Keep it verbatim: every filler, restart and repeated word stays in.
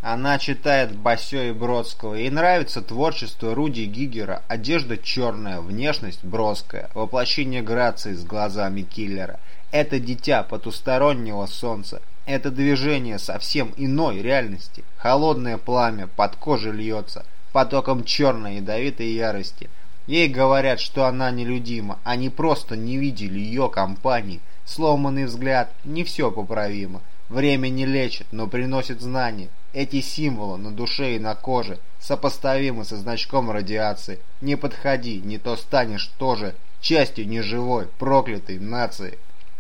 Она читает Басё и Бродского. Ей нравится творчество Руди Гигера, одежда черная, внешность броская, воплощение грации с глазами киллера. Это дитя потустороннего солнца. Это движение совсем иной реальности. Холодное пламя под кожей льется, потоком черной ядовитой ярости. Ей говорят, что она нелюдима. Они просто не видели ее компании. Сломанный взгляд, не все поправимо. Время не лечит, но приносит знания. Эти символы на душе и на коже сопоставимы со значком радиации. Не подходи, не то станешь тоже частью неживой, проклятой нации.